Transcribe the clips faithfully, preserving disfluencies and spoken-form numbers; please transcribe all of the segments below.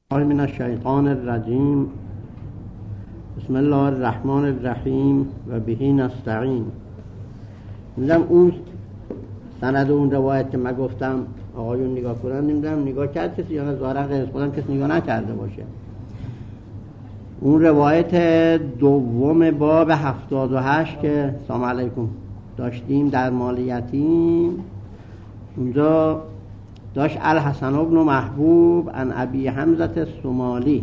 من الشیطان الرجیم. بسم الله الرحمن الرحیم و به نستعین. نمیدونم اون سند اون روایت که من گفتم آقایون نگاه کنن، نمیدونم نگاه کرد کسی یا نه، ظاهرا غیر از خودم کسی نگاه نکرده باشه. اون روایت دوم باب هفتاد و هشت که سلام علیکم داشتیم در مال یتیم، اونجا داشت الحسن بن محبوب عن ابی حمزه الصومالی.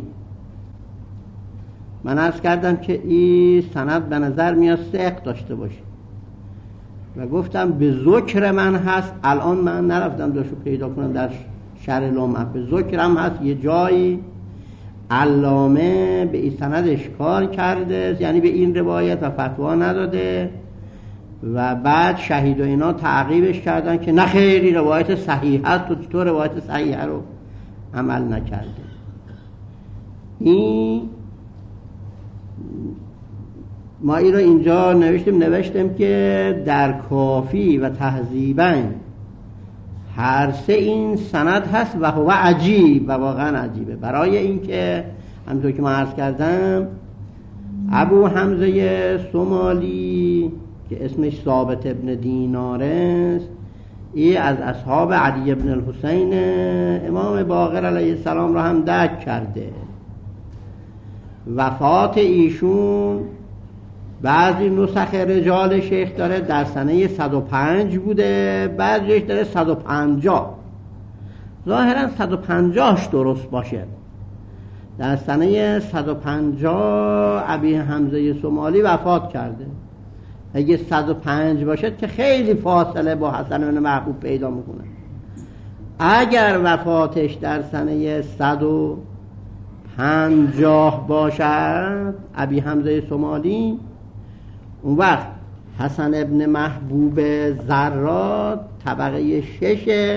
من عرض کردم که این سند به نظر میاد ثقه داشته باشه و گفتم به ذکر من هست. الان من نرفتم داشو پیدا کنم در شرح لمعه، به ذکرم هست یه جایی علامه به این سند اشکال کرده، یعنی به این روایت و فتوا نداده و بعد شهید و اینا تعقیبش کردن که نه خیلی روایت صحیح هست، تو تو روایت صحیح رو عمل نکرده. این ما این رو اینجا نوشتیم نوشتیم که در کافی و تهذیباً هر سه این سند هست و هو عجیب و واقعا عجیبه. برای اینکه همونطور که من عرض کردم ابو حمزه صومالی که اسمش ثابت ابن دینار است، این از اصحاب علی ابن الحسین امام باقر علیه السلام را هم درک کرده. وفات ایشون بعضی نسخ رجال شیخ داره در سنه صد و پنج بوده، بعضیش داره صد و پنجاه. ظاهرا صد و پنجاهش درست باشه. در سنه صد و پنجاه ابی حمزه صومالی وفات کرده. اگه صد و پنج باشد که خیلی فاصله با حسن بن محبوب پیدا میکنه. اگر وفاتش در سنه صد و پنجاه باشد ابی حمزه صومالی، اون وقت حسن ابن محبوب زراد طبقه شش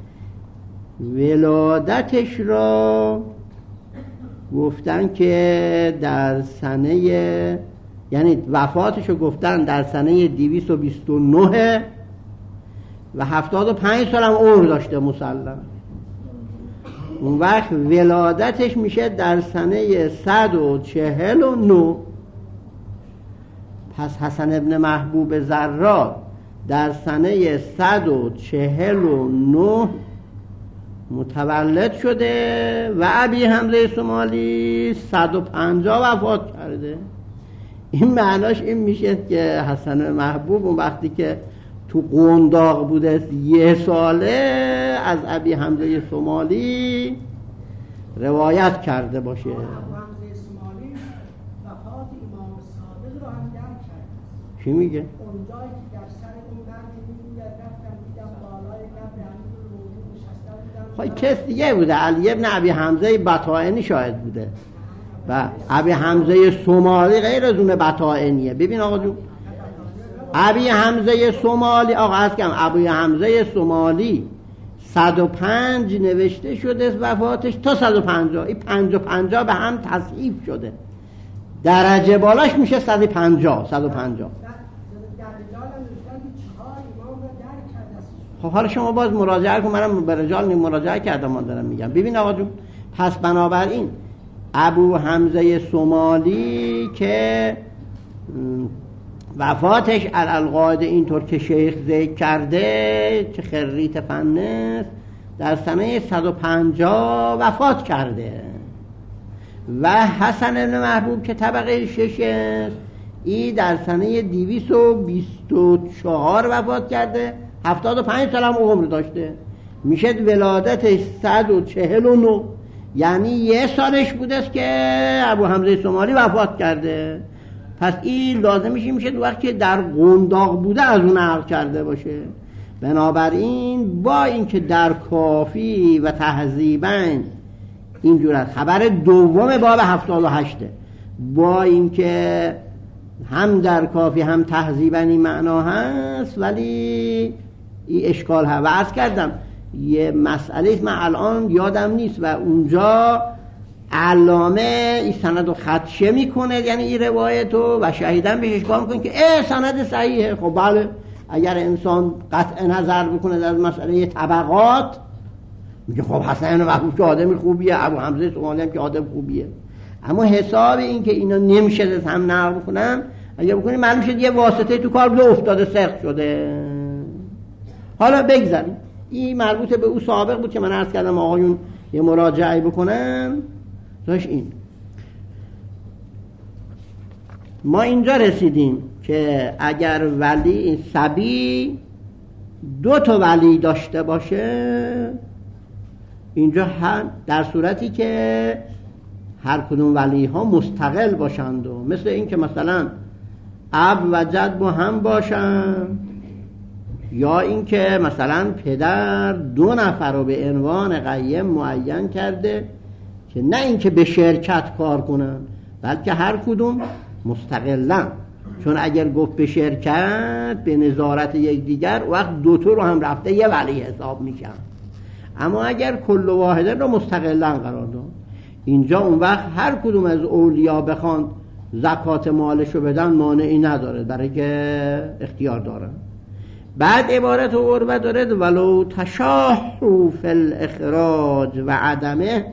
ولادتش را گفتن که در سنه، یعنی وفاتش رو گفتن در سنه دویست و بیست و نه و هفتاد و پنج سال هم عمر داشته مسلم. اون وقت ولادتش میشه در سنه صد و چهل و نه. پس حسن ابن محبوب زراد در سنه صد و چهل و نه متولد شده و ابی حمزه صومالی صد و پنجاه وفات کرده. این معناش این میشه که حسن محبوب اون وقتی که تو قنداق بوده یه ساله از ابی حمزه صومالی روایت کرده باشه. چی میگه؟ اونجایی که در سر این مرد میگه رفتم دیدم بالای قبر امیر المؤمنین نشسته بودن. خب کس دیگه بوده، علی ابن ابی حمزه بطائنی شاهد بوده و ابی حمزه صومالی غیر از اون بطائنیه. ببین آقا جون، ابی حمزه صومالی آقا هست کم ابی حمزه صومالی صد و پنج نوشته شده وفاتش تا صد و پنجاه، این پنج و پنجاه به هم تصحیف شده، درجه بالاش میشه صد و پنجاه. صد و پنجاه خب حالا شما باز مراجعه کن، منم به رجال مراجعه کردم من دارم میگم. ببین آقا جون، پس بنابراین ابو حمزه صومالی که وفاتش الالقاعده اینطور که شیخ ذکر کرده که خریت فنس در سنه صد و پنجاه وفات کرده و حسن بن محبوب که طبقه شش است ای در سنه دویست و بیست و چهار وفات کرده، هفتاد و پنج سال هم عمر داشته، میشه ولادتش صد و چهل و نه، یعنی یه سالش بوده است که ابو حمزه صومالی وفات کرده. پس این لازم میشه میشه وقتی که در قنداق بوده از اون نقل کرده باشه. بنابراین با اینکه در کافی و تهذیباً اینجور است، خبر دوم باب هفتاد و هشته، با اینکه هم در کافی هم تهذیباً این معنا هست ولی این اشکال هست. و عرض کردم یه مسئله من الان یادم نیست و اونجا علامه این سند رو خدشه میکنه، یعنی این روایتو و شهیدن بهش اشکال میکنه که اه سند صحیحه. خب بله، اگر انسان قطع نظر بکنه در مسئله طبقات میگه خب حسن محبوب که آدم خوبیه، ابو حمزه سومانی هم که آدم خوبیه، اما حساب این که اینا نمیشه هم نقل بکنم اگه بکنیم معلوم شد یه واسطه تو کار بوده افتاده سرخ شده. حالا بگذاریم این مربوط به او سابق بود که من عرض کردم آقایون یه مراجعه بکنن. داشت این ما اینجا رسیدیم که اگر ولی صبی دو تا ولی داشته باشه، اینجا هم در صورتی که هر کدوم ولی ها مستقل باشند و مثل این که مثلا اب و جد با هم باشند، یا این که مثلا پدر دو نفر رو به عنوان قیم معین کرده که نه این که به شرکت کار کنن بلکه هر کدوم مستقلن، چون اگر گفت به شرکت به نظارت یک دیگر وقت دو تا رو هم رفته یه ولی حساب میشن. اما اگر کل واحده رو مستقلن قرار داد، اینجا اون وقت هر کدوم از اولیاء بخوان زکات مالش رو بدن مانعی نداره، برای که اختیار دارن. بعد عبارت و عربه داره ولو تشاحوا فی الاخراج و عدمه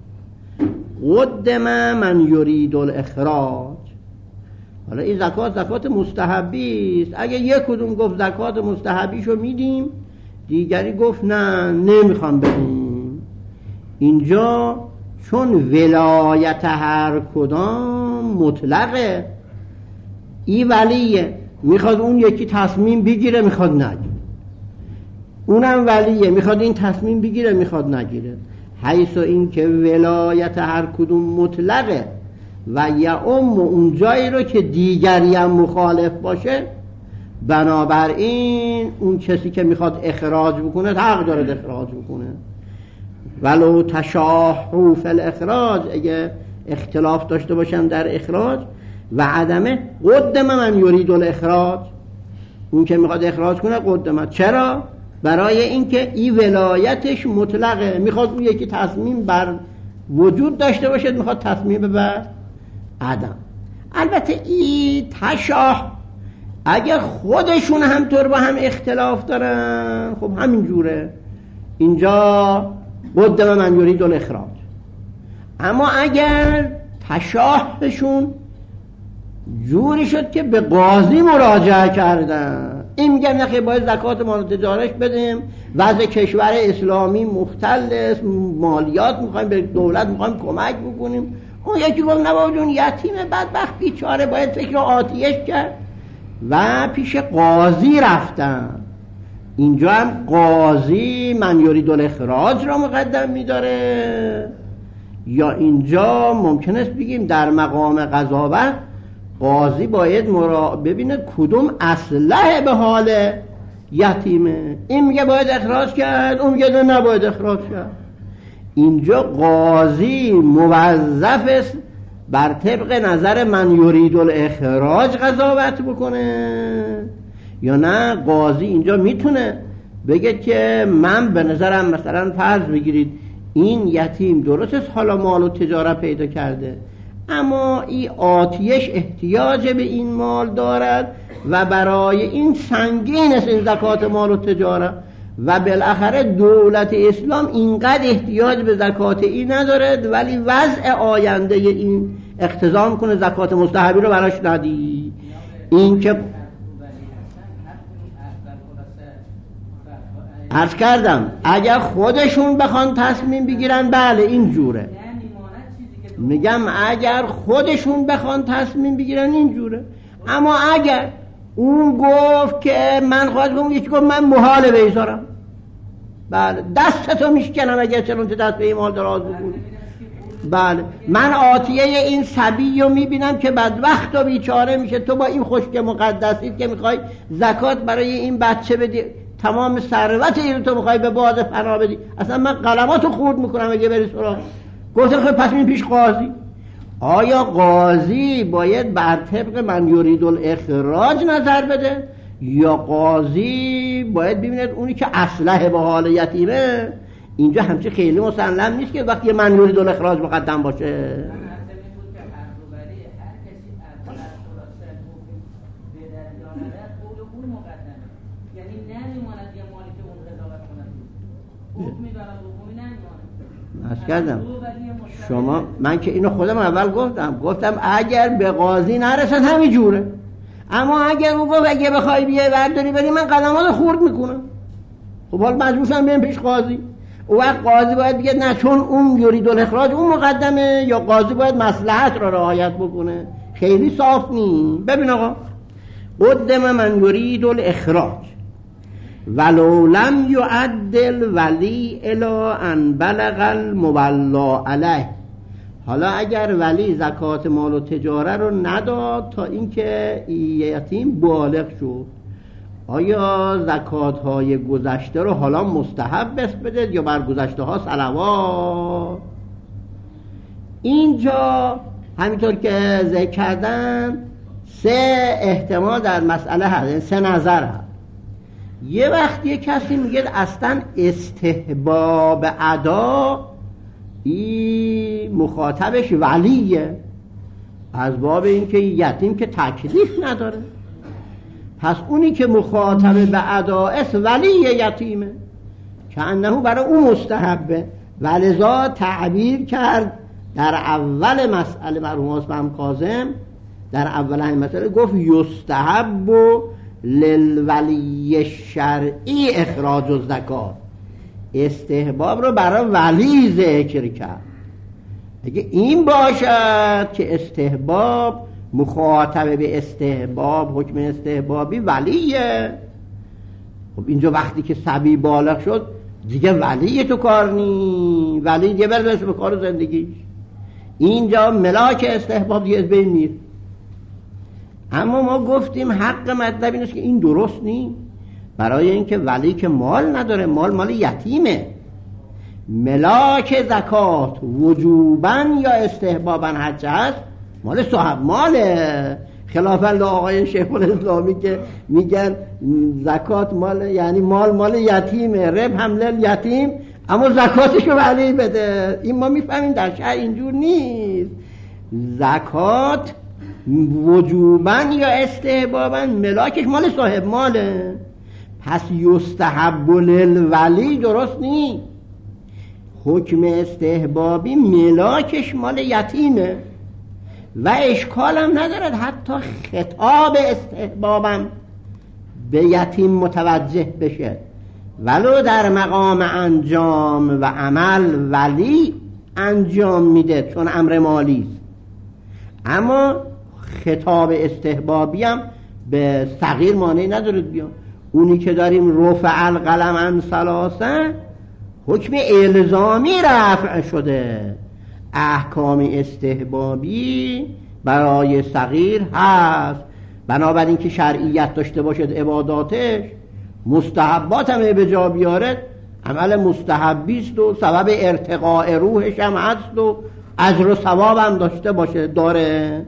قدم من یرید الاخراج. حالا این زکات زکات مستحبی است. اگه یک کدوم گفت زکات مستحبیشو میدیم، دیگری گفت نه نمیخوام بدیم، اینجا چون ولایت هر کدام مطلقه، این ولیه میخواد اون یکی تصمیم بگیره میخواد نگیره، اونم ولیه میخواد این تصمیم بگیره میخواد نگیره، حیث این که ولایت هر کدوم مطلقه و یا ام اون جایی رو که دیگری هم مخالف باشه، بنابراین اون کسی که میخواد اخراج بکنه حق داره اخراج بکنه. ولو تشاحوا فی الاخراج، اگه اختلاف داشته باشن در اخراج و عدمه قدم من یرید الاخراج، اون که میخواد اخراج کنه قدمه. چرا؟ برای اینکه این ولایتش مطلقه، میخواد اون یکی تصمیم بر وجود داشته باشه، میخواد تصمیم بر عدم. البته این تشاح اگر خودشون همطور با هم اختلاف دارن خب همین جوره، اینجا قدم من یرید الاخراج. اما اگر تشاحشون جوری شد که به قاضی مراجعه کردن، این میگم نخیر باید زکات مال تجارش بدیم، وضع کشور اسلامی مختل، مالیات میخوایم به دولت میخوایم کمک بکنیم، اون یکی گفت نباید اون یتیم بدبخت بیچاره باید فکر آتیش کرد و پیش قاضی رفتن. اینجا هم قاضی من یرید الاخراج را مقدم میداره، یا اینجا ممکن است بگیم در مقام قضاوت قاضی باید مرا ببینه کدوم اصلح به حال یتیمه، این میگه باید اخراج کرد، اون میگه نباید اخراج کرد. اینجا قاضی موظف است بر طبق نظر من یرید الاخراج قضاوت بکنه، یا نه قاضی اینجا میتونه بگه که من به نظرم مثلا فرض بگیرید این یتیم درست است حالا مال و تجارت پیدا کرده، اما این آتیش احتیاج به این مال دارد و برای این سنگین است این زکات مال و تجارت، و بالاخره دولت اسلام اینقدر احتیاج به زکات این ندارد، ولی وضع آینده این اقتضا کنه زکات مستحبی رو براش ندی. این که عرض کردم اگر خودشون بخوان تصمیم بگیرن بله این جوره، میگم اگر خودشون بخوان تصمیم بگیرن این جوره. اما اگر اون گفت که من خواهد کنم، یکی گفت من محاله بیزارم، بله دستتو میشکنم اگر چنون که دست به این مال دراز بکنی، بله من آتیه این صبی رو میبینم که بدبخت و بیچاره میشه، تو با این خشک مقدسیت که میخوای زکات برای این بچه بدی، تمام ثروت این تو میخوای به باد فنا بدی، اصلا من قلماتو خورد میکنم اگه بری سراغ. گفتم خب پس این پیش قاضی. آیا قاضی باید بر طبق من یرید الاخراج نظر بده، یا قاضی باید ببیند اونی که اصلح به حال یتیمه؟ اینجا همچه خیلی مسلم نیست که وقتی من یرید الاخراج مقدم باشه. عرض کردم شما، من که اینو خودم اول گفتم گفتم اگر به قاضی نرسد همین جوره، اما اگر او گفت اگه بخوای بیای برداری بری من قدمات خورد میکنم، خب حال مجبورم بریم پیش قاضی. او وقت قاضی باید بگه نه چون اون یرید الاخراج اون مقدمه، یا قاضی باید مصلحت را رعایت بکنه. خیلی صاف نی. ببین آقا، قدم من یرید الاخراج ولو لم یعدل ولی الی ان بلغ المولا علیه. حالا اگر ولی زکات مال و تجاره رو نداد تا اینکه یتیم بالغ شد، آیا زکات های گذشته رو حالا مستحب بس بده یا بر گذشته ها صلوات؟ اینجا همینطور که ذکر کردن سه احتمال در مسئله هست، سه نظر هست. یه وقت یه کسی میگه اصلا استحباب ادا این مخاطبش ولیه، از باب این که یتیم که تکلیف نداره، پس اونی که مخاطب به ادا است ولی یتیمه که انه برای اون مستحبه، ولذا تعبیر کرد در اول مسئله مرحوم حسن کاظم، در اول همین مسئله گفت یستحب للولی شرعی اخراج الزکات، استحباب رو برای ولی ذکر کرد. اگه این باشد که استحباب مخاطب به استحباب، حکم استحبابی ولیه، خب اینجا وقتی که صبی بالغ شد دیگه ولی تو کار نی، ولی دیگه برسه به کار زندگیش، اینجا ملاک استحباب دیگه از بین میره. اما ما گفتیم حق مطلب این است که این درست نی، برای اینکه ولی که مال نداره، مال مال یتیمه. ملاک زکات وجوباً یا استحباباً هرچه هست مال صاحب ماله، خلافاً آقای شیخ الاسلامی که میگن زکات مال، یعنی مال مال یتیمه، رب حمل یتیم، اما زکاتشو ولی بده. این ما میفهمیم در شرع اینجور نیست. زکات وجوباً یا استحباباً ملاکش مال صاحب ماله، پس یستحب للولی درست نیست. حکم استحبابی ملاکش مال یتیمه و اشکال هم ندارد حتی خطاب استحبابم به یتیم متوجه بشه، ولو در مقام انجام و عمل ولی انجام میده چون امر مالی است، اما خطاب استحبابی هم به صغیر مانعی نداره بیان. اونی که داریم رفع القلم عن ثلاثه حکم الزامی رفع شده، احکام استحبابی برای صغیر هست، بنابراین که شرعیت داشته باشد عباداتش، مستحبات هم به جا بیارد عمل مستحبی است و سبب ارتقاء روحش هم هست و اجر و ثواب هم داشته باشه داره.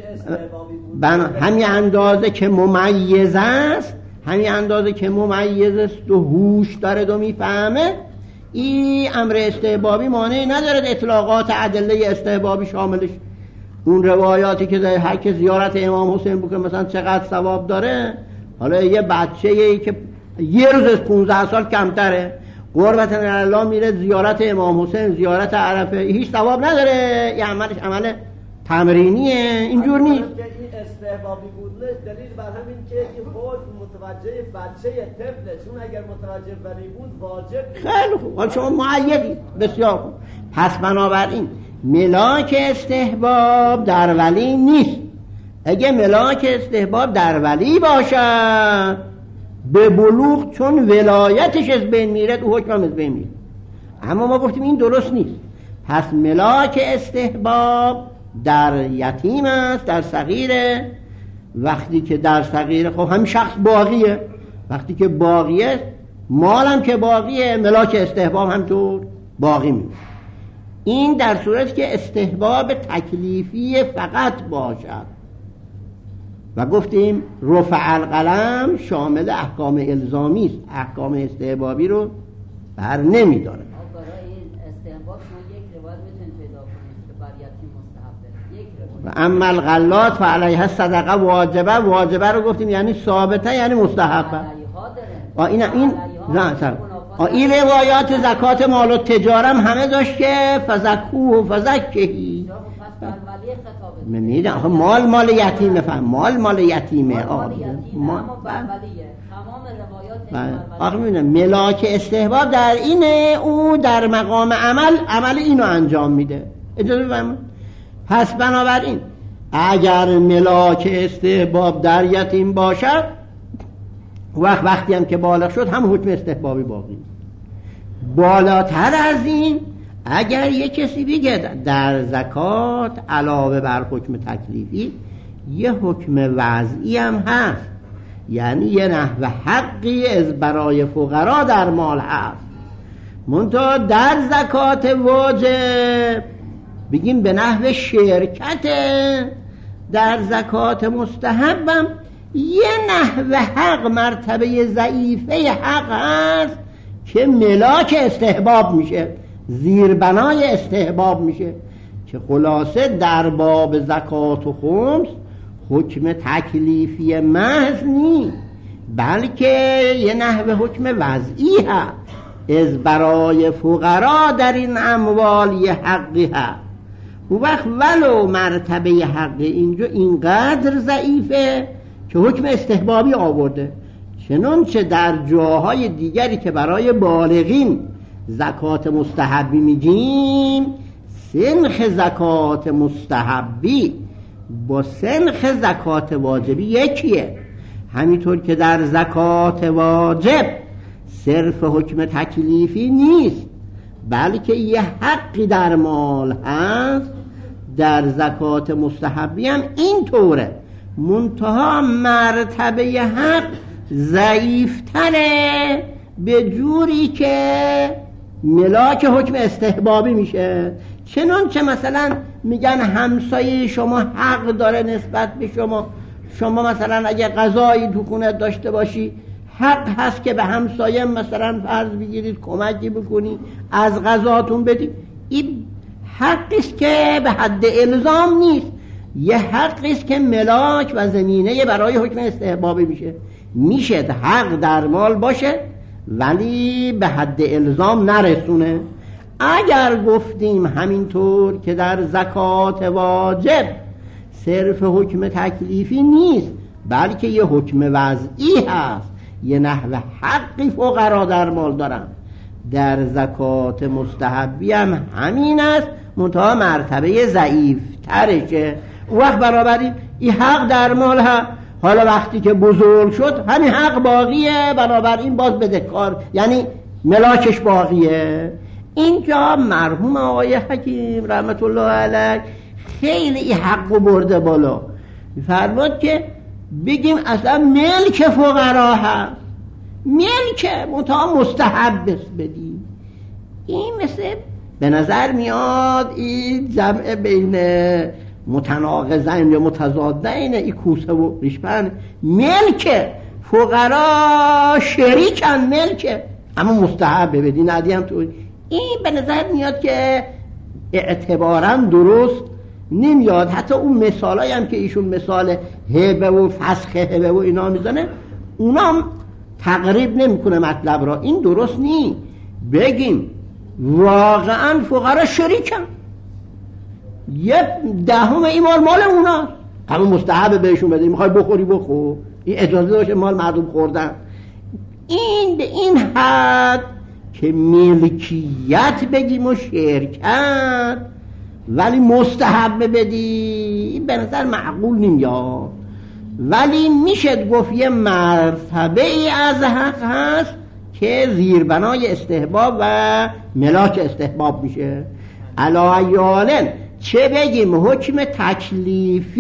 همین اندازه که ممیز است، همین اندازه که ممیز است و هوش داره و میفهمه، این امر استحبابی مانعی ندارد اطلاقات ادله استحبابی شاملش. اون روایاتی که در هر که زیارت امام حسین بکنه مثلا چقدر ثواب داره، حالا یه بچه‌ای که یه روز از پونزده سال کمتره قربت الله میره زیارت امام حسین، زیارت عرفه، هیچ ثواب نداره، یه عملش عمل تمرینیه، اینجور نیست. استحبابی بودنش دلیل بر همین که این حکم متوجه بچه طفله، چون اگر متوجه ولی بود واجب. خیلی خوب، حالا شما معیدی، بسیار خوب. پس بنابراین ملاک استحباب در ولی نیست. اگه ملاک استحباب در ولی باشد به بلوغ چون ولایتش از بین میره و حکم از بین میره، اما ما گفتیم این درست نیست. پس ملاک استحباب در یتیم است، در صغیره. وقتی که در صغیره خب هم شخص باقیه، وقتی که باقیه مالم که باقیه ملاک استحباب هم تو باقی میشه. این در صورتی که استحباب تکلیفی فقط باشد و گفتیم رفع القلم شامل احکام الزامی است، احکام استحبابی رو بر نمیداره. و اما الغلات فعلیها صدقه واجبه، واجبه رو گفتیم یعنی ثابته، یعنی مستحبه. این این نه سر این روایات زکات مال و تجارم همه داشت که فزکوه و فزکهی من میدم آخه مال مال یتیمه فهم مال مال یتیمه آقا مال آخه میدونم ملاک استحباب در اینه او در مقام عمل عمل اینو انجام میده اجازه بفرمایید. پس بنابراین اگر ملاک استحباب در یتیم باشد وقت وقتی هم که بالغ شد هم حکم استحبابی باقی. بالاتر از این اگر یک کسی بگه در زکات علاوه بر حکم تکلیفی یه حکم وضعی هم هست، یعنی یه نحو حقی از برای فقرا در مال هست، منتها در زکات واجب بگیم به نحو شرکت، در زکات مستحبم یه نحو حق مرتبه ضعیفه حق هست که ملاک استحباب میشه، زیربنای استحباب میشه، که خلاصه در باب زکات و خمس حکم تکلیفی محض نیست، بلکه یه نحو حکم وضعی هست از برای فقرا در این اموال یه حقی هست. او وقت ولو مرتبه حق اینجا اینقدر ضعیفه که حکم استحبابی آورده، چنانچه در جاهای دیگری که برای بالغین زکات مستحبی میگیم سنخ زکات مستحبی با سنخ زکات واجبی یکیه، همینطور که در زکات واجب صرف حکم تکلیفی نیست بلکه یه حقی در مال هست، در زکات مستحبی هم این طوره، منتها مرتبه حق ضعیفتره به جوری که ملاک حکم استحبابی میشه. چنانچه مثلا میگن همسایه شما حق داره نسبت به شما، شما مثلا اگه غذایی تو خونه داشته باشی حق هست که به همسایه مثلا فرض بگیرید کمکی بکنی از غذاتون بدید، این حقیست که به حد الزام نیست، یه حقیست که ملاک و زمینه برای حکم استحبابی میشه. میشه حق در مال باشه ولی به حد الزام نرسونه. اگر گفتیم همینطور که در زکات واجب صرف حکم تکلیفی نیست بلکه یه حکم وضعی هست، یه نحو حقی فقرا در مال دارن، در زکات مستحبی هم همین است، منتها مرتبه ضعیف ترشه. وقت برابری این حق در مال هست، حالا وقتی که بزرگ شد همین حق باقیه، بنابراین باز بدهکار یعنی ملاکش باقیه. اینجا مرحوم آقای حکیم رحمت الله علیه خیلی این حق برده بالا، فرمود که بگیم اصلا ملک فقرا هست، ملک منتها مستحب بدیم. این مثل به نظر میاد این جمع بین متناقضین یا متضادین، این کوسه و ریشپن، ملک فقرا شریکن ملک اما مستحب بدین ندیم تو. این به نظر میاد که اعتبارا درست نمیاد. حتی اون مثالایی هم که ایشون مثال هبه و فسخ هبه و اینا میزنه اونام تقریب نمیکنه مطلب را. این درست نی بگیم واقعا فقرا شریکن، یه دهم این مال مال اونا همون مستحب بهشون بده، میخوای بخوری بخور، این اجازه داشته مال مردم خوردن. این به این حد که ملکیت بگیم و شرکت ولی مستحب بدی، این به نظر معقول نمیاد. ولی میشه گفت یه مرتبه ای از حق هست که زیربنای استحباب و ملاک استحباب میشه. علایالن چه بگیم حکم تکلیفی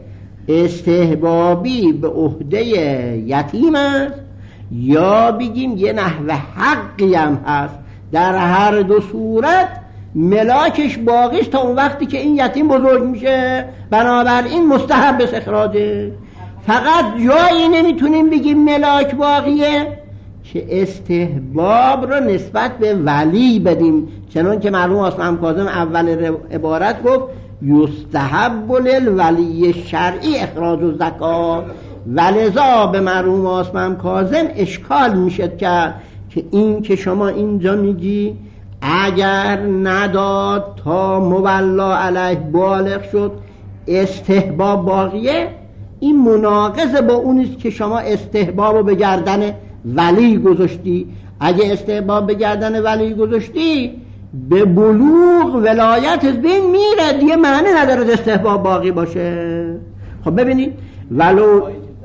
استحبابی به عهده یتیم است یا بگیم یه نحو حقی هم هست، در هر دو صورت ملاکش باقیست تا اون وقتی که این یتیم بزرگ میشه، بنابراین مستحب اخراجه. فقط جایی نمیتونیم بگیم ملاک باقیه که استحباب رو نسبت به ولی بدیم، چنان که مرحوم عاصم کاظم اول عبارت گفت یستحب للولی شرعی اخراج الزکات، ولذا به مرحوم عاصم کاظم اشکال میشد کرد که این که شما اینجا میگی اگر نداد تا مولا علیه بالغ شد استحباب باقیه، این مناقض با اونیست که شما استحباب رو به گردن ولی گذاشتی. اگه استحباب به گردن ولی گذاشتی به بلوغ ولایت از بین میره، دیگه معنی نداره استحباب باقی باشه. خب ببینید ولو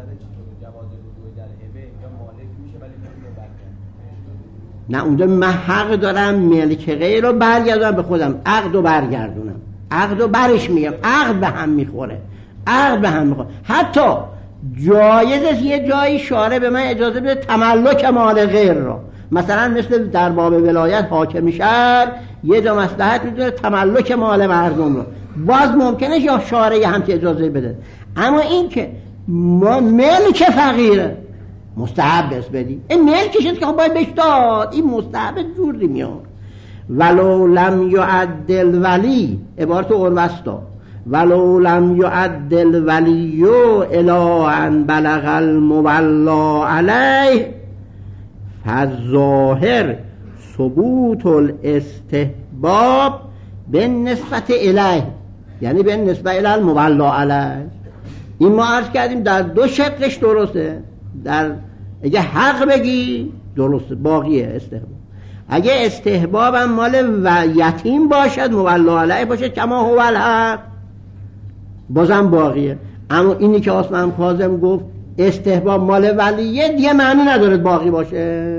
نه اونجا من حق دارم ملک غیر رو برگردونم به خودم، عقد رو برگردونم، عقد رو برش میگم، عقد به هم میخوره، عقد به هم میخوره. حتی جایز است یه جایی شارع به من اجازه بده تملک مال غیر رو، مثلا مثل در باب ولایت حاکم شهر یه جا مصلحت میدونه تملک مال مردم رو، باز ممکنه یا شارع هم که اجازه بده. اما این که ما ملک فقیره مستحب است بدی، این ملکش است که باید بهش داد، این مستحب جوری میاد. ولو لم یعدل ولی، عبارت اروستا، ولو لم یعدل ولی الی ان بلغ المولا علیه فالظاهر ثبوت الاستحباب بالنسبت الیه، یعنی بالنسبت الی المولا علیه. این ما عرض کردیم در دو شکلش درسته، در اگه حق بگی درسته باقیه استحباب، اگه استحبابم مال و یتیم باشد مولا علیه باشد کما هو الحق بازم باقیه. اما اینی که عثمان کاظم گفت استحباب مال ولیه دیگه معنی نداره باقی باشه.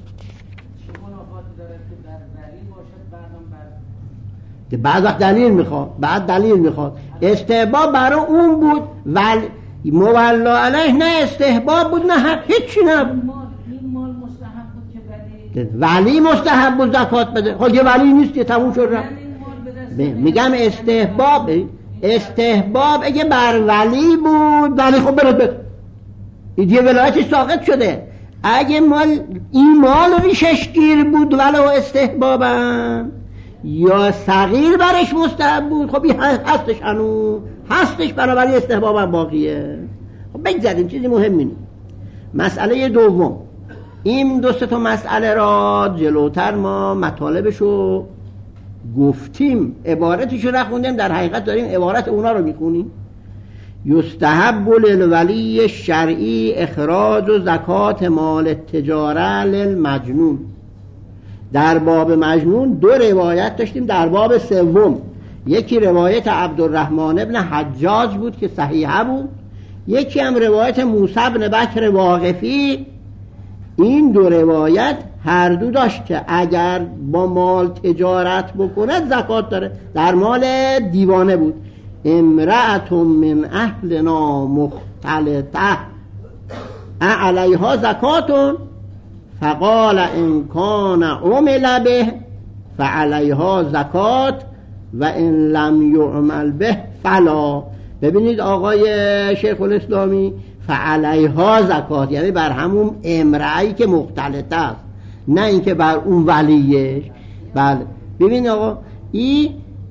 بعد وقت دلیل میخواد، بعد دلیل میخواد. استحباب برای اون بود ولی مولا علیه نه استحباب بود نه حق، هیچی نبود. این مال مستحب بود که ولی ولی مستحب بود زکات بده. خب یه ولی نیست که تموم شد رفت. میگم استحباب، استحباب اگه بر ولی بود ولی خب برد بده، این دیگه ولایتش ساقط شده. اگه مال این مال ریشش گیر بود ولو استحبابم یا صغیر برش مستحب بود، خب این هستش، هنو هستش، بنابراین استحبابم باقیه. خب بگذاریم چیزی مهمی نیست. مسئله دوم، این دو سه تا مسئله را جلوتر ما مطالبشو گفتیم، عبارتشو نخوندیم، در حقیقت داریم عبارت اونا رو میخونیم. یستحب للولی شرعی اخراج و زکات مال التجاره للمجنون. در باب مجنون دو روایت داشتیم، در باب سوم یکی روایت عبدالرحمن ابن حجاج بود که صحیحه بود، یکی هم روایت موسی بن بکر واقفی. این دو روایت هر دو داشت که اگر با مال تجارت بکند زکات داره. در مال دیوانه بود، امرأة من اهلنا مختلطه علیها زکاتون فقال ان کان عمل به فعلیها زکات و ان لم یعمل به فلا. ببینید آقای شیخ الاسلامی فعلیها زکات یعنی بر همون امرأه‌ای که مختلطه است، نه اینکه بر اون ولیش. بله ببینید آقا این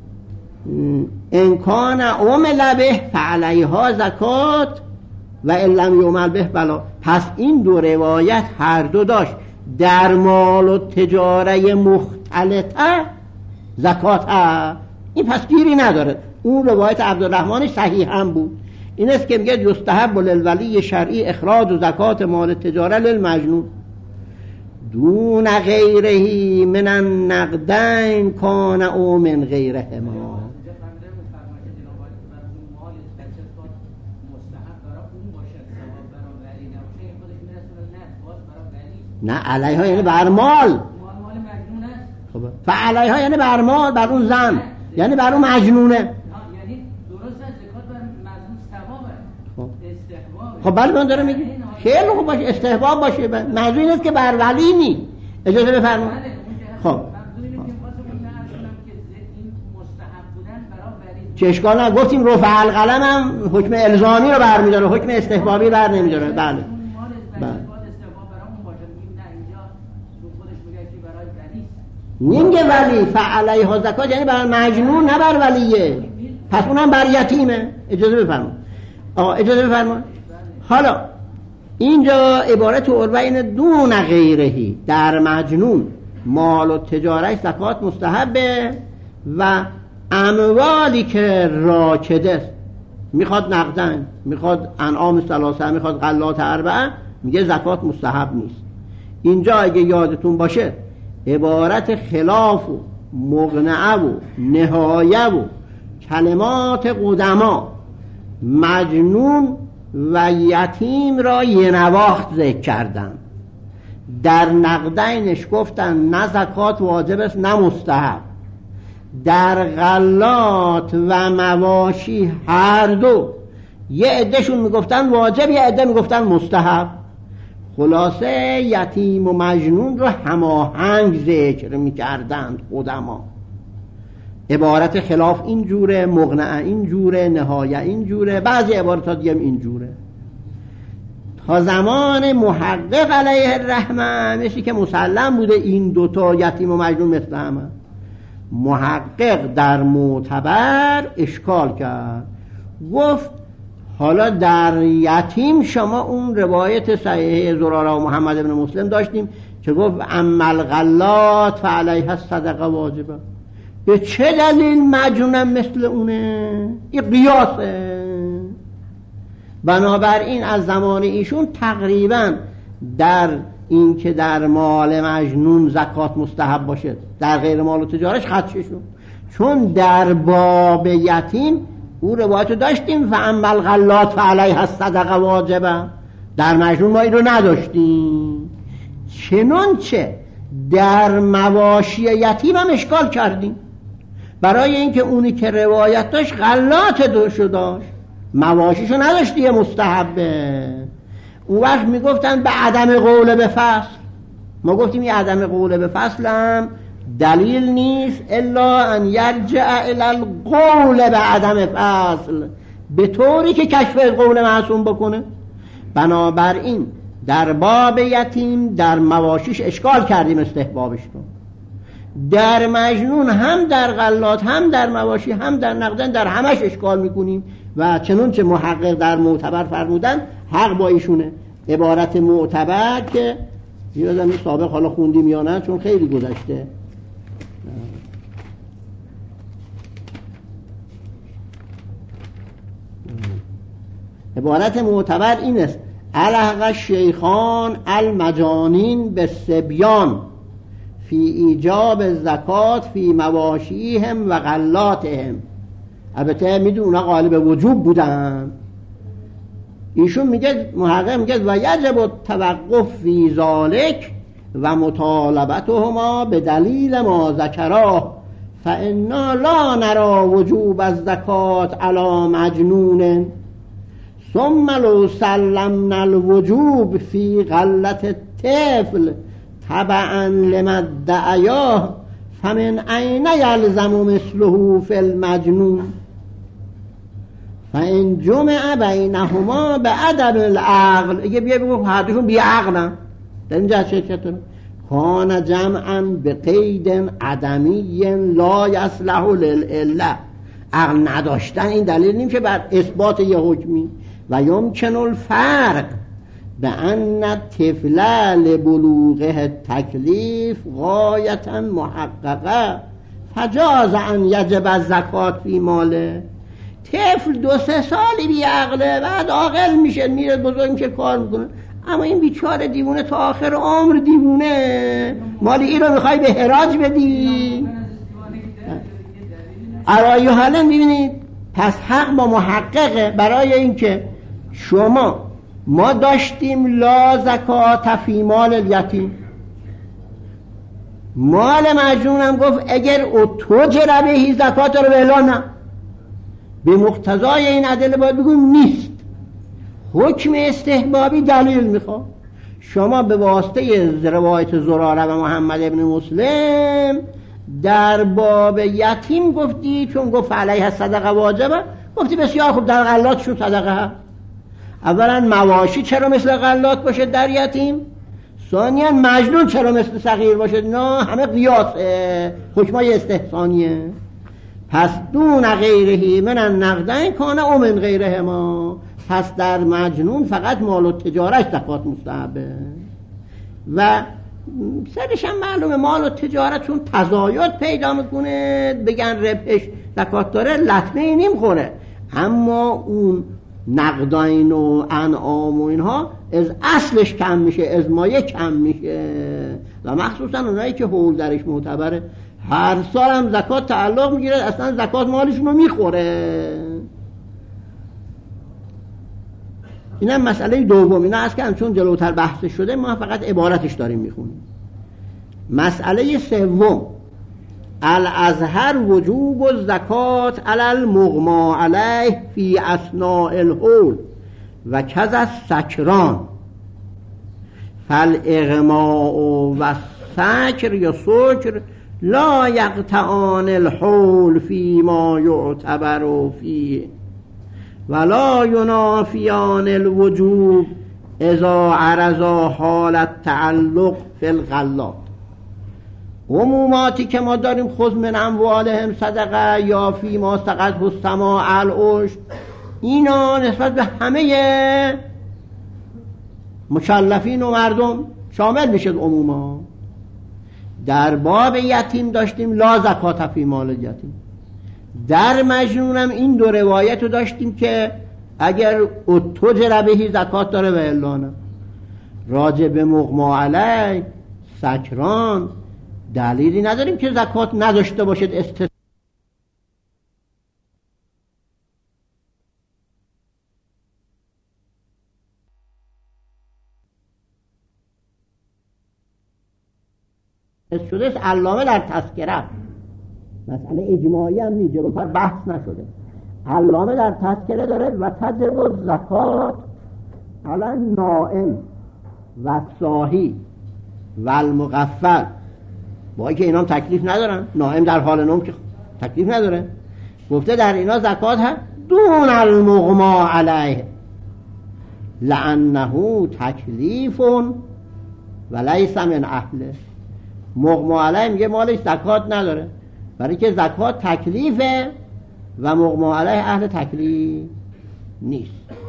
ان کان عمل به فعلیها زکات و ان لم یعمل به فلا. پس این دو روایت هر دو داشت در مال و تجاره مختلطه زکات ها. این پس گیری نداره. اون روایت عبدالرحمن صحیح هم بود. این است که میگه یستحب للولی شرعی اخراج و زکات مال تجاره للمجنون دون غیره من النقدین کان او من غیرهما. نه علیها یعنی بر مال، فعلیها یعنی بر مال، بر اون زن یعنی بر اون مجنونه. یعنی درست است زکات بر مجنون ثوابه، استحبابه. خب بله من دارم میگم خیلی خوب باشه استحباب باشه، منظور این است که بر ولی نی. اجازه بفرمایید. خب منظور اینه که خواستم نعرض کنم که این مستحب بودن برای ولی چه اشکال نه، گفتیم رفع القلم هم حکم الزامی رو برمی‌داره، حکم استحبابی بر نمی‌داره. بله بله نمیگه ولی فعلیها زکات یعنی بر مجنون نه بر ولیه، پس اونم بر یتیمه. اجازه بفرمایید آقا اجازه بفرمایید. حالا اینجا عبارت عربه اینه دون غیرهی، در مجنون مال و تجارت زکات مستحبه و اموالی که راکده است، میخواد نقدن، میخواد انعام ثلاثه، میخواد غلات اربعه، میگه زکات مستحب نیست. اینجا اگه یادتون باشه عبارت خلاف و مغنعه و نهایه و کلمات قدما مجنون و یتیم را یه نواخت ذکر کردن. در نقدینش گفتن نه زکات واجب است نه مستحب، در غلات و مواشی هر دو یه عدهشون میگفتن واجب، یه عده میگفتن مستحب. خلاصه یتیم و مجنون رو هماهنگ ذکر میکردند قدما. عبارت خلاف این جوره، مغنعه این جوره، نهایه این جوره، بعضی عبارات دیگه این جوره. تا زمان محقق علیه الرحمه مثل که مسلم بوده این دوتا یتیم و مجنون مثل همه. محقق در معتبر اشکال کرد، گفت حالا در یتیم شما اون روایت صحیح زراره و محمد ابن مسلم داشتیم که گفت اما الغلات فعلیها الصدقه واجبه. به چه دلیل مجنونم مثل اونه؟ این قیاسه. بنابراین از زمان ایشون تقریبا در این که در مال مجنون زکات مستحب باشه، در غیر مال و تجارش خدششون، چون در باب یتیم او روایت داشتیم و اما الغلات فعلیها الصدقه واجبه، در مجنون ما این رو نداشتیم. چنانچه در مواشی یتیم هم اشکال کردیم، برای اینکه اونی که روایت داشت غلات دوشو داشت، مواشیشو نداشت، یه مستحبه. اون وقت میگفتن به عدم قول به فصل. ما گفتیم یه عدم قول به فصل هم دلیل نیست الا ان یرجع الی القول به عدم فصل، به طوری که کشف قول معصوم بکنه. بنابراین در باب یتیم در مواشیش اشکال کردیم استحبابش رو، در مجنون هم در غلات هم در مواشی هم در نقدن در همش اشکال میکنیم و چنانچه محقق در معتبر فرمودن حق با ایشونه. عبارت معتبر که یادم این سابق حالا خوندیم یا نه چون خیلی گذشته. عبارت معتبر این است: الحق الشیخان المجانین به سبیان فی ایجاب زکات فی مواشیهم و غلاتهم. البته میدون اونا غالب وجوب بودن. ایشون میگه، محقق میگه و یجب التوقف فی ذالک و مطالبتهما به دلیل ما ذکراه فانا لا نرى وجوب الزکات علی مجنون ثم لو سلمنا الوجوب فی غلت الطفل تبعا لما ادعیاه فمن این یلزم مثله فی المجنون فان جمع بینهما به عدم العقل. اگه بیا بگو هر دوشون بی عقلن، در اینجا چه چطور کان جمعا به قید عدمی لا یصلح للعله. عقل نداشتن این دلیل نمیشه بر اثبات یه حکمی. و یمکن الفرق به ان طفل لبلوغه تکلیف غایتا محققه فجاز ان یجب الزکات فی ماله. طفل دو سه سالی بی عقله، بعد عاقل میشه، میره بزرگ میشه، کار میکنه. اما این بیچاره دیوونه تا آخر عمر دیوونه، مالی این رو میخوای به حراج بدی. ارایی حالا میبینید پس حق با محققه برای اینکه شما ما داشتیم لا زکات فی مال الیتیم، مال مجنون هم گفت اگر او تجر بهی زکات رو بلا نه، به مقتضای این ادله باید بگویم نیست. حکم استحبابی دلیل میخواد. شما به واسطه روایت زراره و محمد ابن مسلم در باب یتیم گفتی، چون گفت علیه صدقه واجبه، گفتی بسیار خوب در غلات شو صدقه ها. اولا مواشی چرا مثل غلات باشه در یتیم؟ ثانیا مجنون چرا مثل صغیر باشه؟ نه همه قیاسه، حکمای استحسانیه. پس دون غیرهی من النقدین کانه او من غیرهما. پس در مجنون فقط مال و تجارت زکات مستحبه و سرش هم معلومه مال و تجارت چون تزاید پیدا میکنه بگن ربحش زکات داره لطمه ای نمیخوره، اما اون نقدین و انعام و اینها از اصلش کم میشه، از مایه کم میشه و مخصوصا اونایی که حول درش معتبره هر سال هم زکات تعلق میگیره، اصلا زکات مالشون رو میخوره. اینم مسئله دوم. اینا از که چون جلوتر بحث شده ما فقط عبارتش داریم میخونیم. مسئله سوم الازهر وجوب الزکات علی المغما علیه فی اثناء الحول و کذا السکران فالاغماء و السکر یا سکر لا یقطعان الحول فی ما یعتبر فیه ولا ینافیان الوجوب اذا عرضا حال التعلق فی الغلات. عموماتی که ما داریم خذ من اموالهم صدقه یا فی ما سقط السماء العشر، اینا نسبت به همه مکلفین و مردم شامل میشه عموما. در باب یتیم داشتیم لا زکات فی مال یتیم، در مجنون هم این دو روایت رو داشتیم که اگر اتجر بهی زکات داره و الا نه. راجع به مغما علی سکران دلیلی نداریم که زکات نداشته باشد. استثناء شده است. علامه در تذکره، مسئله اجماعی هم نیست، جلوتر بحث نشده، علامه در تذکره داره و تجب زکات علی نائم و صاحی و المغفل، با اینکه اینا هم تکلیف ندارن، نائم در حال نوم که تکلیف نداره، گفته در اینا زکات هم دون المغما علیه لانه تکلیف و لیس من اهله. مغما علیه میگه مالش زکات نداره برای که زکات تکلیفه و مغما علیه اهل تکلیف نیست.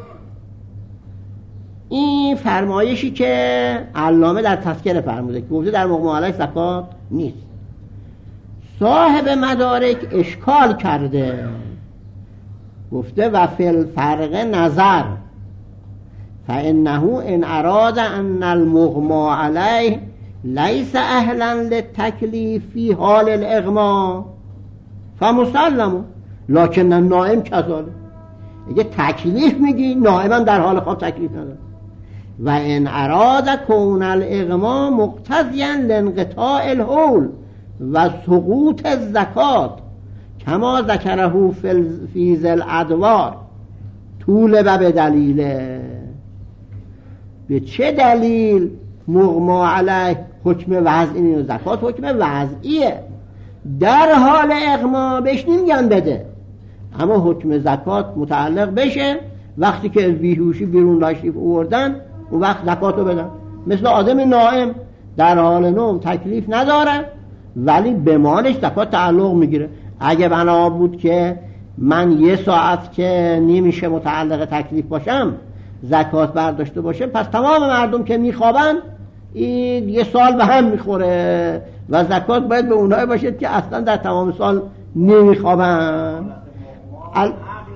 این فرمایشی که علامه در تذکره فرموده که گفته در مغما علیه زکات نیست. صاحب مدارک اشکال کرده، گفته و فی الفرق نظر فانه ان اراد ان المغما علیه لیس اهلا للتکلیف فی حال الاغما فمسلم لکن النائم کذالک. اگه تکلیف میگی نائم هم در حال خواب تکلیف نداره. و ان اراد کون الاغما مقتضیا لانقطاع الحول و سقوط الزکات کما ذکره فی ذی الادوار طولب به دلیله. به چه دلیل مغما علیه حکم وضعی و زکات حکم وضعیه؟ در حال اغما بهش نمیگن بده، اما حکم زکات متعلق بشه وقتی که از بیهوشی بیرون تشریف آوردن اون وقت زکاتو بدن. مثل آدم نائم در حال نوم تکلیف نداره ولی به مالش زکات تعلق میگیره. اگه بنا بود که من یه ساعت که نمیشه متعلق تکلیف باشم زکات برداشته باشه، پس تمام مردم که میخوابن این یه سال به هم میخوره و زکات باید به اونایی باشد که اصلا در تمام سال نمیخوابن. ال...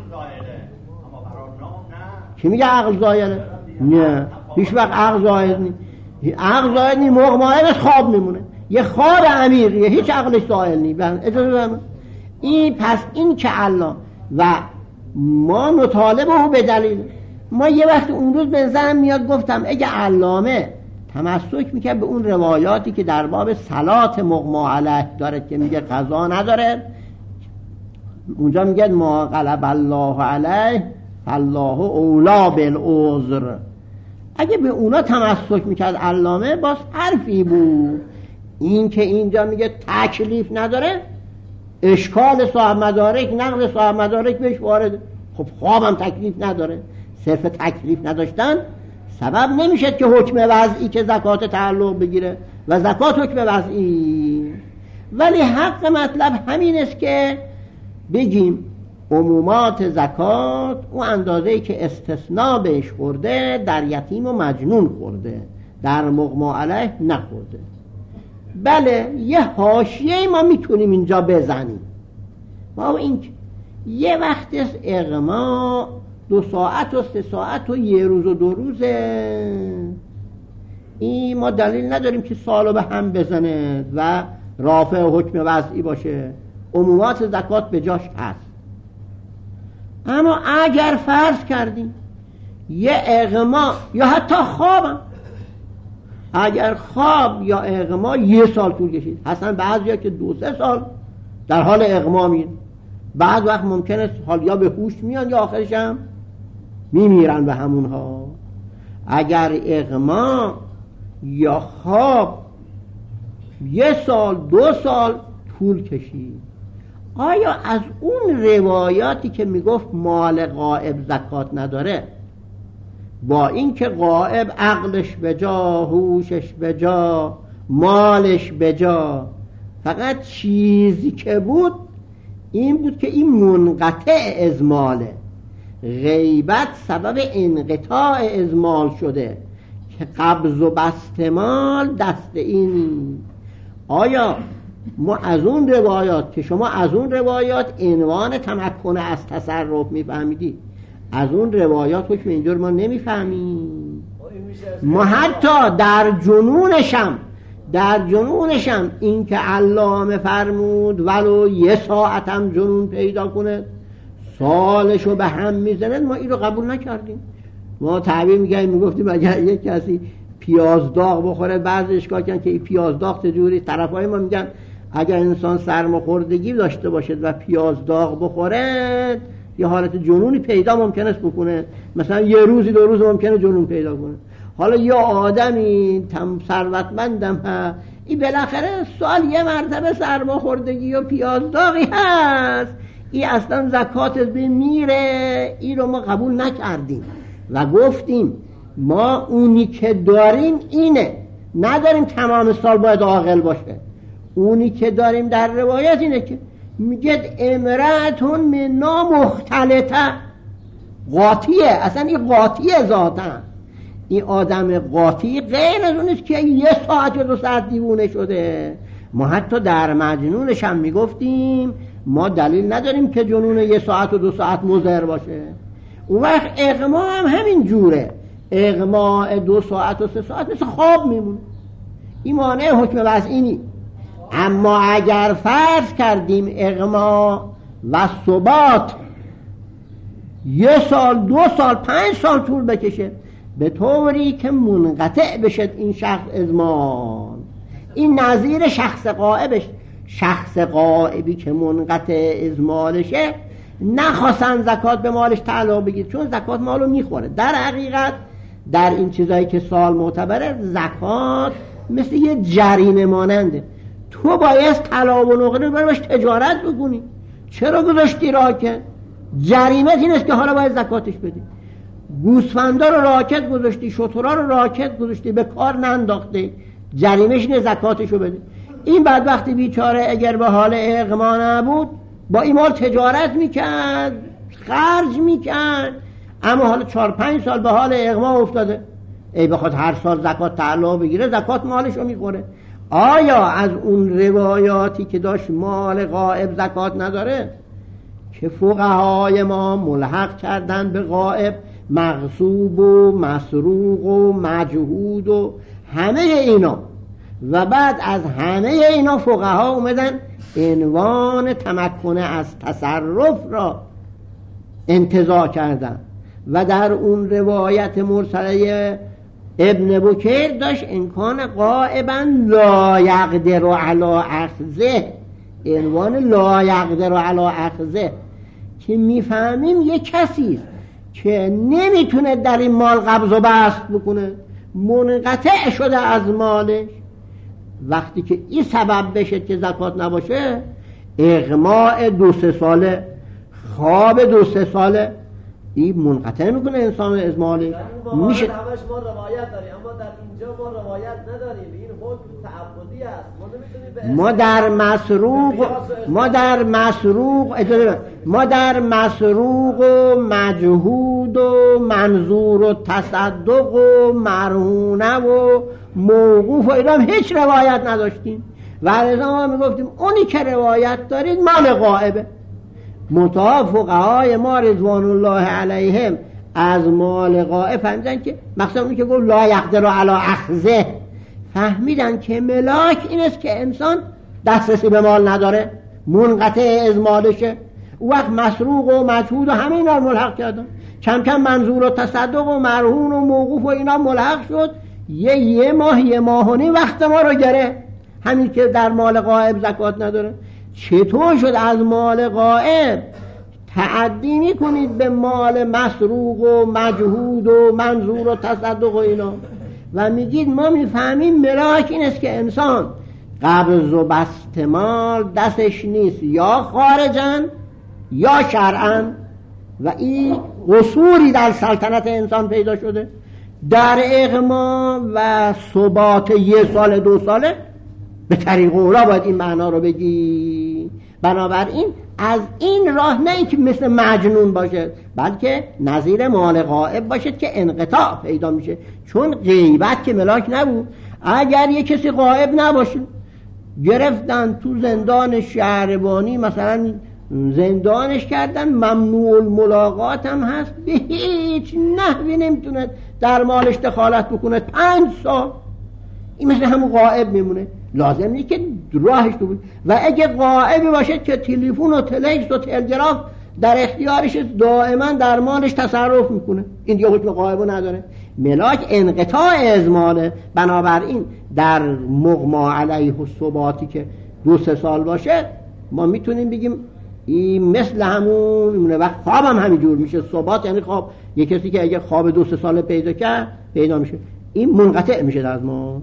کی میگه عقل زایده؟ نه، هیچ وقت عقل زاید نی. عقل زاید نی، مغمایه بس خواب میمونه، یه خواب عمیقیه، هیچ عقلش زایل نی. اجازه بدم این پس این که الله و ما مطالبه به دلیل ما یه وقت اون روز به ذهن میاد گفتم اگه علامه تمسک میکرد به اون روایاتی که در باب صلات مغما علیه داره که میگه قضا نداره، اونجا میگه ما غلب الله علیه فالله اولا بالعذر، اگه به اونا تمسک میکرد علامه باز حرفی بود. این که اینجا میگه تکلیف نداره، اشکال صاحب مدارک، نقل صاحب مدارک بهش وارد. خب خوابم تکلیف نداره، صرف تکلیف نداشتن سبب نمیشه که حکم وضعی که زکات تعلق بگیره و زکات حکم وضعی. ولی حق مطلب همین است که بگیم عمومات زکات اون اندازه‌ای که استثناء بهش خورده در یتیم و مجنون خورده، در مغما علیه نخورده. بله یه حاشیه ما میتونیم اینجا بزنیم، ما این یه وقت اغما دو ساعت و سه ساعت و یه روز و دو روزه، این ما دلیل نداریم که سالو به هم بزنه و رافع حکم وضعی باشه. عمومات زکات به جاش هست. اما اگر فرض کردیم یه اغما یا حتی خوابم، اگر خواب یا اغما یه سال طول کشید، اصلا بعضی ها که دو سه سال در حال اغما میرن، بعد وقت ممکنه حال یا به هوش میان یا آخرش هم میمیرن به همونها. اگر اغما یا خواب یه سال دو سال طول کشید، آیا از اون روایاتی که میگفت مال غائب زکات نداره، با اینکه غائب عقلش به جا، هوشش به جا، مالش به جا، فقط چیزی که بود این بود که این منقطع از ماله، غیبت سبب انقطاع از مال شده که قبض و بست مال دست این. آیا ما از اون روایات که شما از اون روایات عنوان تمکن از تصرف میفهمیدی، از اون روایات حکم اینجور ما نمیفهمیم. ما حتی در جنونشم در جنونشم این که علامه فرمود ولو یه ساعتم جنون پیدا کنه سالشو به هم میزنه، ما این رو قبول نکردیم. ما تعبیر میگیم میگفتیم اگر یک کسی پیاز داغ بخوره، بعضی اشکال کردن که این پیاز داغ چجوری، طرفای ما میگن اگر انسان سرماخوردگی داشته باشد و پیاز داغ بخوره یه حالت جنونی پیدا ممکنه است بکنه، مثلا یه روزی دو روز ممکنه جنون پیدا کنه. حالا یا آدمی تم ثروتمندم ها، این بالاخره سال یه مرتبه سرماخوردگی و پیاز داغی هست، این اصلا زکات از بین میره. این رو ما قبول نکردیم و گفتیم ما اونی که داریم اینه، نداریم تمام سال باید عاقل باشه. اونی که داریم در روایت اینه که میگه امرأتون منا مختلطه، قاطیه، اصلا این قاطیه ذاتا. این آدم قاطی غیر از اونیست که یه ساعت یا دو ساعت دیوونه شده. ما حتی در مجنونش هم میگفتیم ما دلیل نداریم که جنون یه ساعت و دو ساعت مضر باشه. اون وقت اغما هم همین جوره، اغما دو ساعت و سه ساعت مثل خواب میمونه، این مانع حکم وضعی. اما اگر فرض کردیم اغما و ثبات یه سال دو سال پنج سال طول بکشه به طوری که منقطع بشد این شخص از مال، این نظیر شخص غائبش. شخص غائبی که منقطع از مالشه نخواستن زکات به مالش تعلق بگیر، چون زکات مالو میخوره. در حقیقت در این چیزایی که سال معتبره زکات مثل یه جریمه ماننده، تو باید طلا و نقره برای باش تجارت بکنی، چرا گذاشتی راکت؟ جریمت این است که حالا باید زکاتش بدی. گوسفندا رو راکت گذاشتی، شترا رو راکت گذاشتی، به کار ننداخته، جریمش اینه زکاتشو بده. این بعد وقتی بیچاره اگر به حال اغما نبود با این مال تجارت میکرد، خرج میکرد، اما حالا چهار پنج سال به حال اغما افتاده، ای بخواد هر سال زکات تعلق بگیره زکات مالشو میخوره. آیا از اون روایاتی که داشت مال غائب زکات نداره که فقهای ما ملحق کردن به غائب مغصوب و مسروق و مجهود و همه اینا، و بعد از همه اینا فقها اومدن عنوان تمکن از تصرف را انتزاع کردن و در اون روایت مرسله ابن بکیر داشت امکان غائبا لا یقدر علی اخذه، عنوان لا یقدر علی اخذه، که میفهمیم یک کسی که نمیتونه در این مال قبض و بسط بکنه، منقطع شده از مالش. وقتی که این سبب بشه که زکات نباشه، اغماء دو سه ساله، خواب دو سه ساله، این منقطع میکنه انسان از مالش میشه. همش ما روایت داریم اما در اینجا ما روایت نداریم. این حکم تعبدی است. ما نمیتونیم ما در مسروق ما در مسروق ما در مسروق و مجهود و منظور و تصدق و مرهونه و موقوف و اینا هیچ روایت نداشتیم و علیه ما میگفتیم اونی که روایت دارید مال غائبه. منتها فقهای ما رضوان الله علیهم از مال غائب فهمیدن که مخصوصا اونی که گفت لا یقدر علی اخذه، فهمیدن که ملاک این است که انسان دسترسی به مال نداره، منقطع از مالشه. او وقت مسروق و مجهود و همه اینا ملحق کردن. کم کم منظور و تصدق و مرهون و موقوف و اینا ملحق شد. یه یه ماه یه ماه و نیم وقت ما رو گره. همین که در مال غائب زکات نداره. چطور شد از مال غائب تعدی میکنید به مال مسروق و مجهود و منظور و تصدق و اینا و میگید ما میفهمیم ملاک این است که انسان قبض و بسط مال دستش نیست، یا خارجن یا شرعن، و این قصوری در سلطنت انسان پیدا شده. در اغما و ثبات یه سال دو ساله به طریق اولا باید این معنا رو بگی. بنابراین از این راه نه اینکه مثل مجنون باشه، بلکه نظیر مال غائب باشد که انقطاع پیدا میشه. چون غیبت که ملاک نبود. اگر یه کسی غائب نباشه گرفتن تو زندان شهربانی مثلا زندانش کردن، ممنوع الملاقات هم هست، به هیچ نحوی نمیتونه در مالش دخالت بکنه پنج سال، این مثل همون غائب میمونه. لازم نیست که راهش تو بود. و اگه غائبی باشه که تلفن و تلکس و تلگراف در اختیارش دائما در مالش تصرف میکنه، این دیگه حکم غائبو نداره. ملاک انقطاع از ماله. بنابراین در مغما علیه و ثباتی که دو سه سال باشه ما میتونیم بگیم این مثل همون میمونه. و خواب هم همینجور میشه. ثبات یعنی خواب، یه کسی که اگه خواب دو سه سال پیدا کرد پیدا میشه، این منقطع میشه از ما.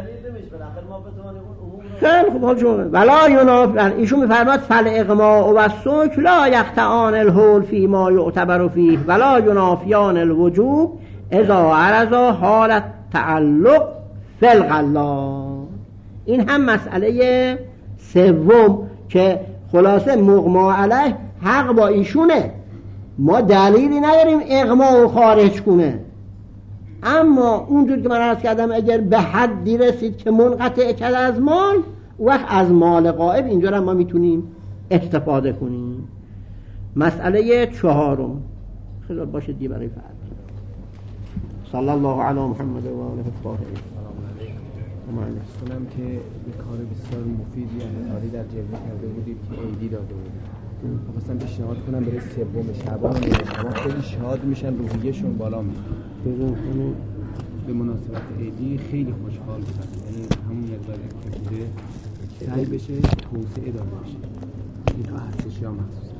خیلی خوب. حال شما ولا یناف ایشون میفرماد فل اغما و سوک لا یقطعان الحول فی ما یعتبر فیه ولا ینافیان الوجوب اذا عرضا حالت تعلق فی الغلا. این هم مسئله سوم که خلاصه مغما علیه حق با ایشونه. ما دلیلی نداریم اغما و خارج کنه، اما اونجور که من عرض کردم اگر به حدی رسید که منقطع کرد از مال، وقت از مال غائب اینجا هم ما میتونیم استفاده کنیم. مسئله چهارم خیلی باشه دیگه برای فرد. صلی الله علی محمد و آله الطاهرین. کنم که به کار بسیار مفیدی انتاری در جلوه کرده بودید که عیدی داده بودید. خواستم پیشنهاد کنم برای سوم شعبان شما خیلی شاد میشن، روحیه‌شون بالا میره. به مناسبت عیدی خیلی خوشحال بودن. یعنی همون مقداری که بوده سعی بشه توسعه داده بشه. این تو هستشی ها مخصوصا.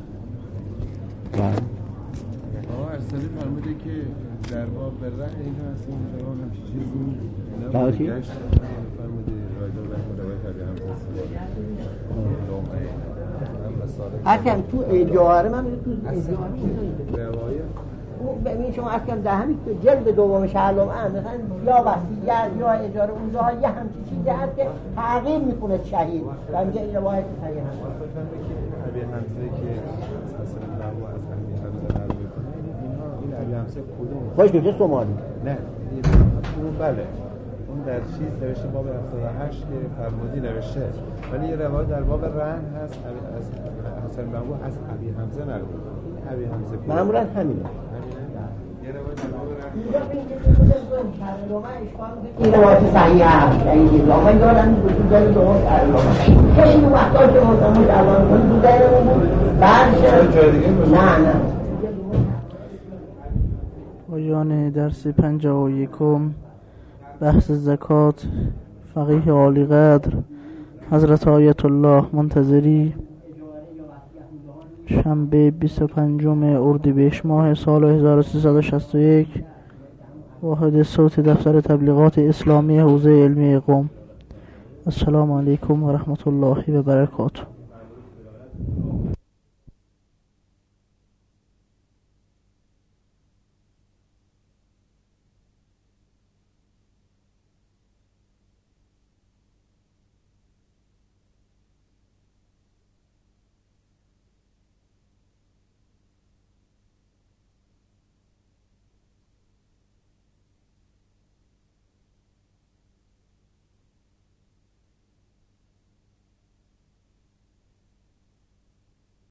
آقا ارسالی فرموده که در باب ره این هست این جوان همچه چیزی باید گشت فرموده رایدار و روایت عبی همزه اکم تو جواهره من تو جواهره روایت ببین شما اکم در همین جلد دوم شهرلوم هم مثلا یا وسیعت یا اجاره اونجاها یه همچی چیزی هست که تغییر میکنه شهید و اینجا این روایت صحیح هست. عبی همزه که حسن لحو از عبی همزه نرمی کنه اینها این عبی همزه کدوم؟ خوش میشه سومالی؟ نه اون بله اون در چیز نوشته باب هفتاد و هشت که فرمودی نوشته، ولی یه روایت در باب رهن هست از حسن لحو از عبی همزه نرمی کنه. این عبی همزه کدوم؟ معمولا همینه. یه روایت در باب رهن این روایت صحیح هست. این آقا یادم بود جلد دوم شهرلوم خیلی وقتا که مطمئن جوان کنی تو دایرمون بود بعد جای دیگه نه نه پایان درس پنجاه و یکم بحث زکات فقیه عالی قدر حضرت آیت الله منتظری، شنبه بیست و پنجم اردیبهشت ماه سال هزار و سیصد و شصت و یک، واحد صوت دفتر تبلیغات اسلامی حوزه علمی قم. السلام علیکم و رحمت الله و برکاته.